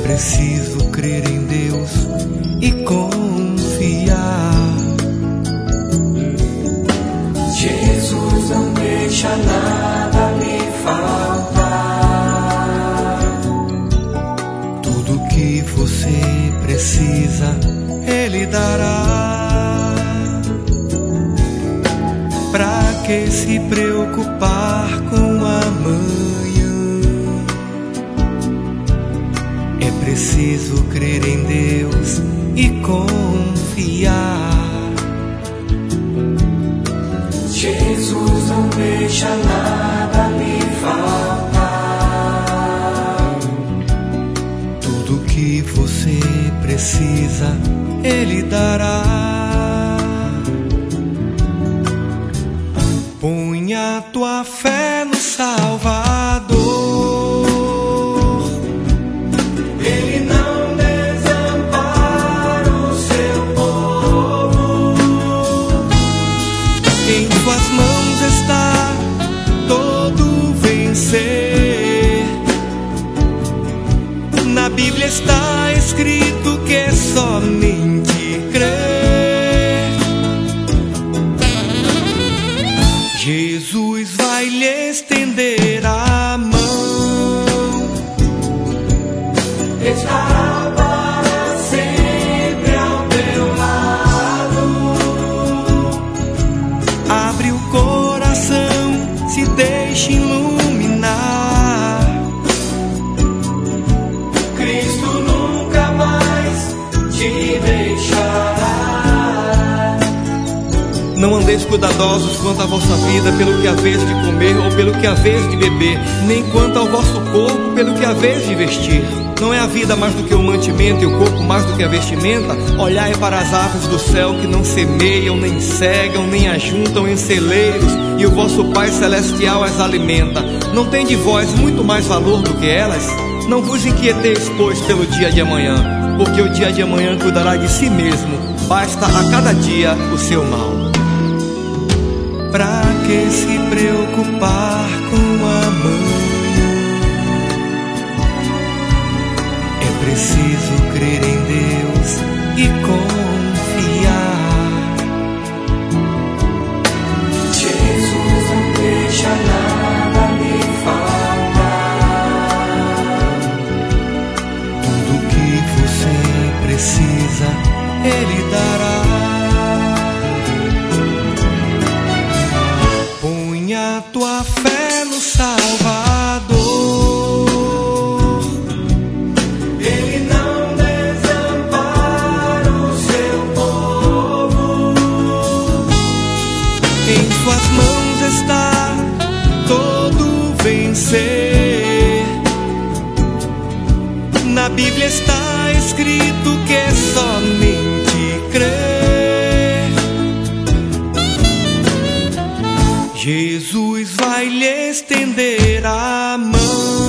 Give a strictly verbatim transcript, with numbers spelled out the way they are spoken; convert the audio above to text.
preciso crer em Deus e confiar. Jesus não deixa nada lhe faltar. Tudo que você precisa, Ele dará. Pra que se preocupar com amanhã? É preciso crer em Deus e confiar. Jesus não deixa nada lhe faltar. Tudo que você precisa, Ele dará. Ponha tua fé no Salvador. Ele não desampara o seu povo. Em tuas mãos está todo vencer. Na Bíblia está escrito que é somente crer. Jesus vai lhe estender a mão. Estará para sempre ao teu lado. Abre o coração, se deixe iluminar. Cristo nunca mais te deixará. Não andeis cuidadosos quanto à vossa vida, pelo que haveis de comer ou pelo que haveis de beber, nem quanto ao vosso corpo, pelo que haveis de vestir. Não é a vida mais do que o mantimento e o corpo mais do que a vestimenta? Olhai para as aves do céu, que não semeiam, nem cegam, nem ajuntam em celeiros, e o vosso Pai Celestial as alimenta. Não tem de vós muito mais valor do que elas? Não vos inquieteis, pois, pelo dia de amanhã, porque o dia de amanhã cuidará de si mesmo. Basta a cada dia o seu mal. Pra que se preocupar com amanhã? É preciso crer em Deus e confiar. Jesus não deixa nada lhe faltar. Tudo que você precisa, Ele dará. Ponha tua fé no Salvador. Ele não desampara o seu povo. Em suas mãos está todo vencer. Na Bíblia está escrito que é somente crer. Jesus vai lhe estender a mão.